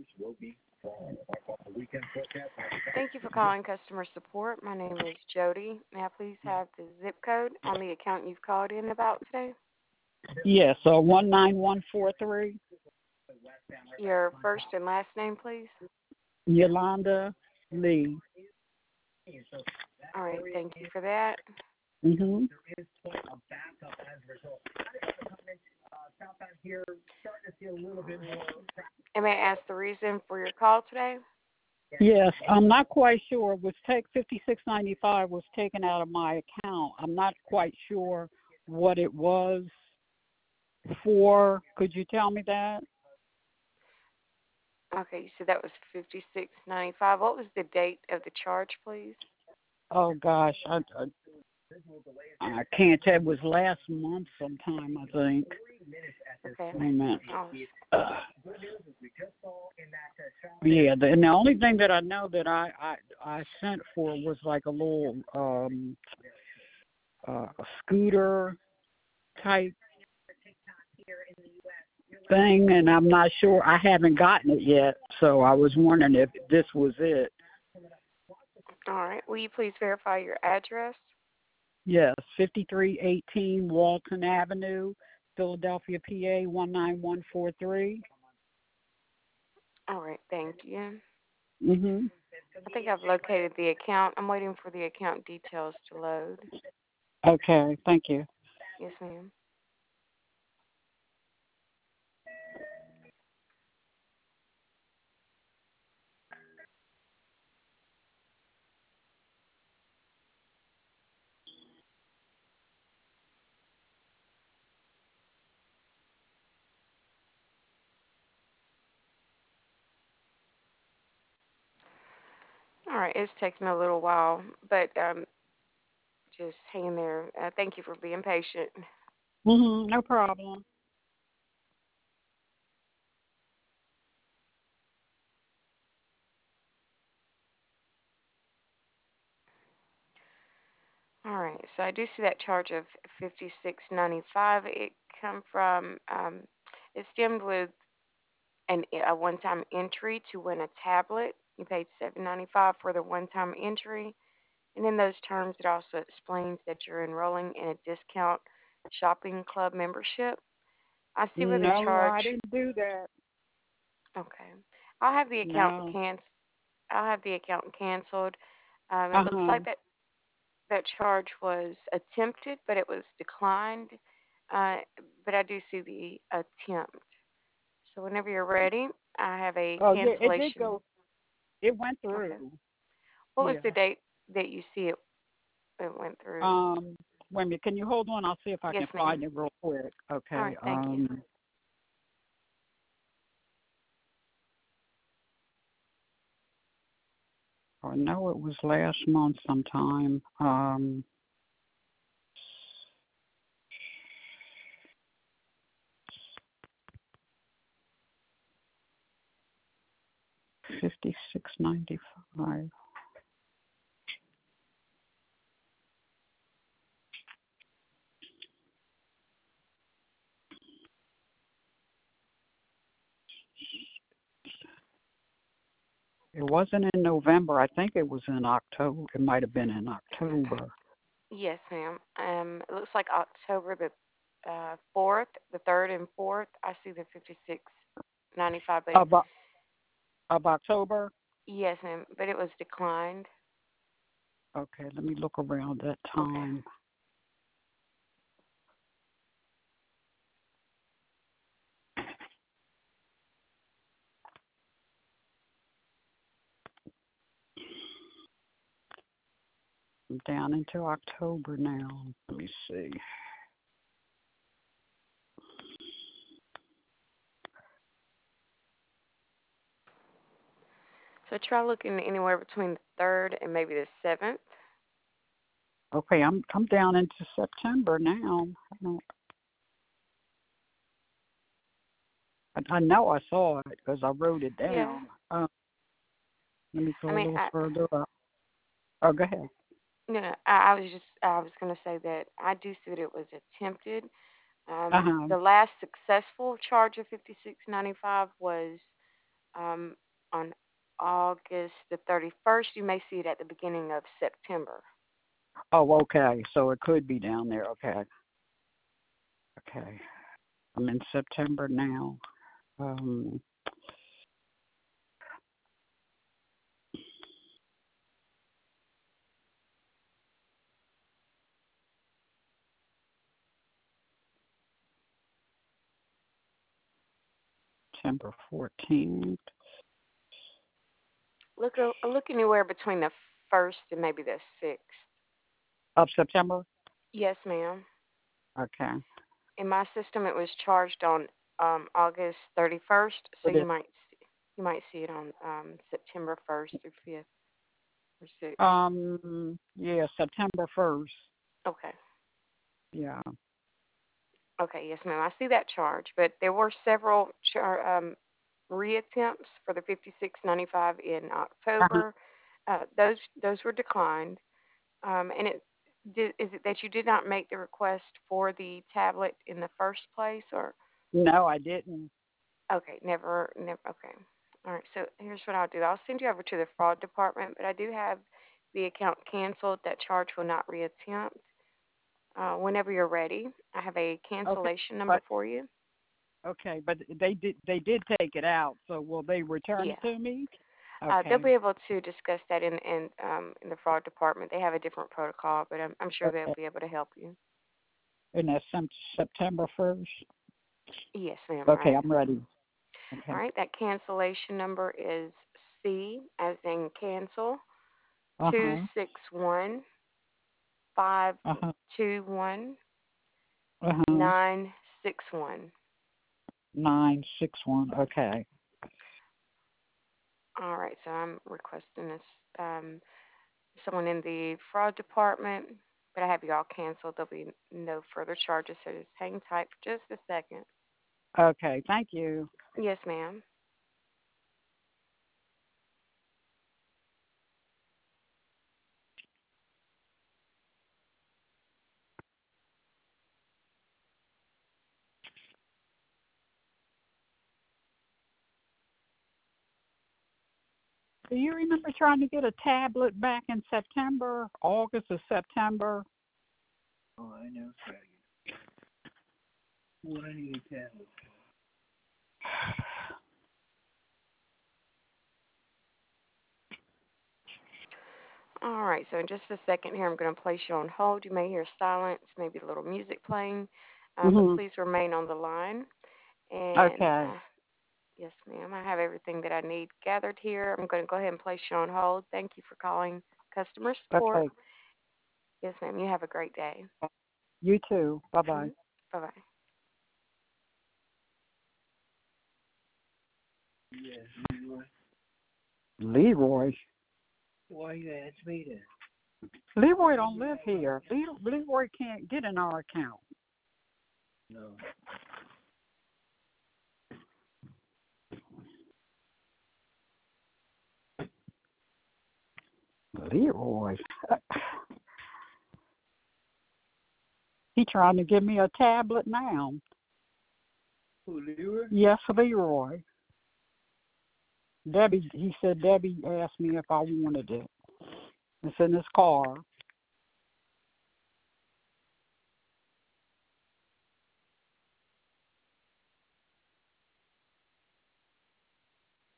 Thank you for calling customer support. My name is Jody. May I please have the zip code on the account you've called in about today? Yes, 19143. Your first and last name, please. Yolanda Lee. All right, thank you for that. Mhm. All right. And may I ask the reason for your call today? Yes, I'm not quite sure. It was take 5695 was taken out of my account. I'm not quite sure what it was for. Could you tell me that? Okay, you said that was 56.95. What was the date of the charge, please? Oh gosh, I can't tell. It was last month sometime, I think. Okay. Wait a minute. Oh, Yeah, and the only thing that I know that I sent for was like a little a scooter type thing, and I'm not sure. I haven't gotten it yet, so I was wondering if this was it. all right. Will you please verify your address? Yes, 5318 Walton Avenue, Philadelphia, PA 19143. All right, thank you. Mhm. I think I've located the account. I'm waiting for the account details to load. Okay, thank you. Yes, ma'am. All right, it's taking a little while, but just hang in there. Thank you for being patient. Mhm, no problem. All right, so I do see that charge of 56.95. It come from it stemmed with a one-time entry to win a tablet. You paid 7.95 for the one-time entry, and in those terms, it also explains that you're enrolling in a discount shopping club membership. I see where the No, charge. I didn't do that. Okay, I'll have the account No. I'll have the account canceled. It looks Uh-huh. like that charge was attempted, but it was declined. Uh, but I do see the attempt. So whenever you're ready, I have a Oh, yeah, it did cancellation. go. It went Okay. through. What was Yeah. the date that you see it went through? Um, Wait a minute. Can you hold on? I'll see if I Yes, can ma'am. find it real quick. All Okay. right. Thank you. I know it was last month sometime. 5695. It wasn't in November. I think it was in October. It might have been in October. Yes, ma'am. It looks like October the 4th, the 3rd and 4th. I see the 56.95, but Of, of October? yes, ma'am. But it was declined. Okay, let me look around that Okay. time. I'm down into October now. Let me see. So try looking anywhere between the 3rd and maybe the 7th. Okay, I'm down into September now. I know I saw it because I wrote it Yeah. down. Let me go I a mean, little further up. Oh, go ahead. no, no. I was going to say that I do see that it was attempted. Uh huh. The last successful charge of 56.95 was um, on August the 31st. You may see it at the beginning of September. Oh, okay. So it could be down there. Okay. Okay. I'm in September now. Um, September 14th. Look anywhere between the 1st and maybe the 6th. Of September? Yes, ma'am. Okay. In my system, it was charged on August 31st, so It is. you might see it on September 1st through 5th or 6th. Yeah, September 1st. Okay. Yeah. Okay, yes, ma'am. I see that charge, but there were several reattempts for the 56.95 in Uh-huh. October. Those were declined. And is it that you did not make the request for the tablet in the first place, or No, I didn't. okay, never. Okay, all right. So here's what I'll do. I'll send you over to the fraud department, but I do have the account canceled. That charge will not reattempt. Whenever you're ready, I have a Okay. cancellation number But for you. okay, but they did take it out. So will they return Yeah. it to me? They'll Okay. be able to discuss that in the fraud department. They have a different protocol, but I'm sure they'll Okay. be able to help you. And that's September 1st. Yes, ma'am. All Okay, right. I'm ready. All Okay. right. That cancellation number is C, as in cancel, two Uh-huh. six one five Uh-huh. 521 Uh-huh. 961. 961. Okay. All right. So I'm requesting this someone in the fraud department, but I have you all canceled. There'll be no further charges. So just hang tight for just a second. Okay. Thank you. Yes, ma'am. Do you remember trying to get a tablet back in September, August or September? Oh, I know. What I need a tablet. All right, so in just a second here, I'm going to place you on hold. You may hear silence, maybe a little music playing, but Mhm. please remain on the line. And Okay. yes, ma'am, I have everything that I need gathered here. I'm going to go ahead and place you on hold. Thank you for calling customer support. Okay. Yes, ma'am, you have a great day. You too. Bye-bye. Bye bye. Yes, Leroy. Leroy. Why you ask me that? Leroy don't live here. Leroy can't get in our account. No. Leroy. He trying to give me a tablet now. Who, Leroy? Yes, Leroy. He said Debbie asked me if I wanted it. It's in his car.